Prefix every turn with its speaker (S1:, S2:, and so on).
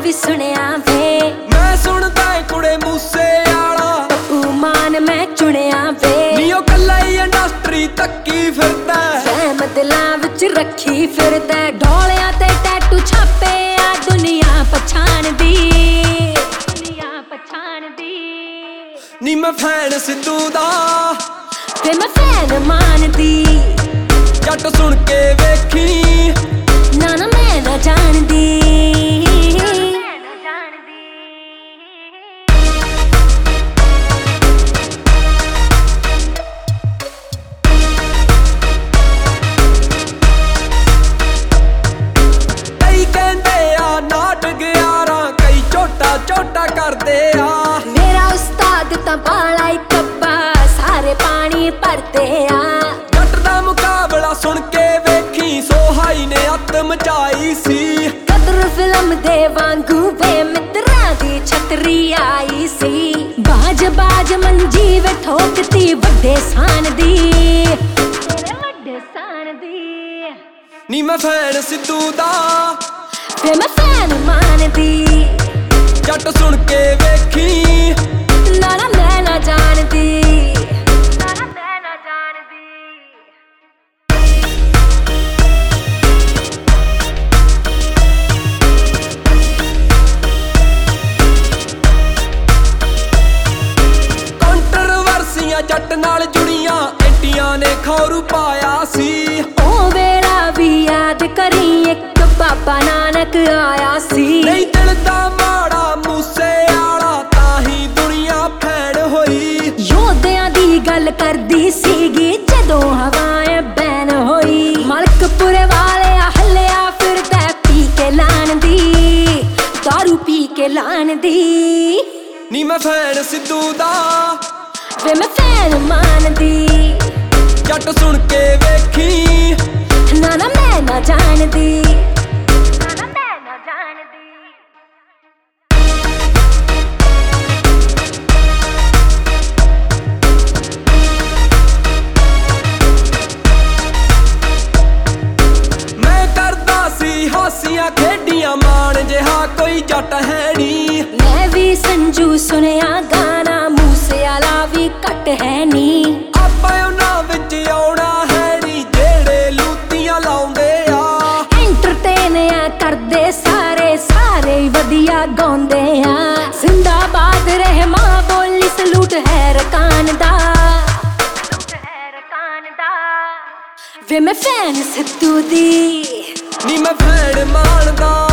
S1: भी सुनिया वे।
S2: मैं सुनदा कुड़े मूसे आला
S1: मान मैं चुनिया वे।
S2: नीओ कल्ला ही इंडस्ट्री तक्की फिरदा
S1: फैम दिलां विच रखी फिरदा। ढोलियां ते टैटू छापे आ दुनिया पछाणदी, दुनिया पछाणदी।
S2: नी मैं फैन सिद्धू दा
S1: ते मैं फैन मानदी।
S2: जट सुन के वेखी
S1: ना ना मैं ना जानदी।
S2: कई कहंदे आ नाट ग्यारां, कई झोटा झोटा करदे आ।
S1: मेरा उस्ताद तां बाला ही कब्बा, सारे पानी भरदे आ।
S2: जट दा मुकाबला सुन के वेखी, सोहाई ने अत मचाई सी।
S1: कदर फिल्म दे वांगू वे मित्रां दी छतरी आई सी। बाज बाज मंजी वे ठोकती वड्डे सान दी, तेरे वड्डे सान दी।
S2: नी मैं फैन सिद्धू दा
S1: ते मैं फैन मानदी।
S2: जट सुन के वेखी
S1: ना ना मैं ना जानदी, ना ना मैं ना जानदी।
S2: कंट्रोवर्सियां जट नाल जुड़ियां, एंटियां ने खौरू पाया सी।
S1: ओ वेला भी याद करी, एक बाबा नानक आया सी।
S2: नहीं दिल दा माड़ा मूसे आला, ताही दुनिया फैन होई।
S1: योद्धियां दी गल करदी सीगी जदों हवाएं बैन होई। मलकपुरे वाले हल्लिया फिरदा पी के लान दी, दारू पी के लान दी।
S2: नी मैं फैन सिद्धू दा
S1: वे मैं फैन मानदी।
S2: जट सुन के वेखी
S1: ना ना मैं ना जानदी, ना ना मैं ना जानदी।
S2: मैं करदा सी हासियां खेडियां, मान जिहा कोई जट है नी।
S1: मैं भी संजू सुनिया गाना, मूसे आला भी घट है नी।
S2: ਆਪਾਂ ਉਹਨਾਂ ਵਿੱਚ ਆਉਣਾ ਹੈ ਨੀ, ਜਿਹੜੇ ਲੂਤੀਆਂ ਲਾਉਂਦੇ ਆ।
S1: एंटरटेन आ करदे सारे, सारे वधिया गाउंदे आ। जिंदाबाद रहे मां बोली, सलूट है रकान दा, सलूट है रकान दा। वे मैं फैन सिद्धू दी,
S2: नी मैं फैन मानदा।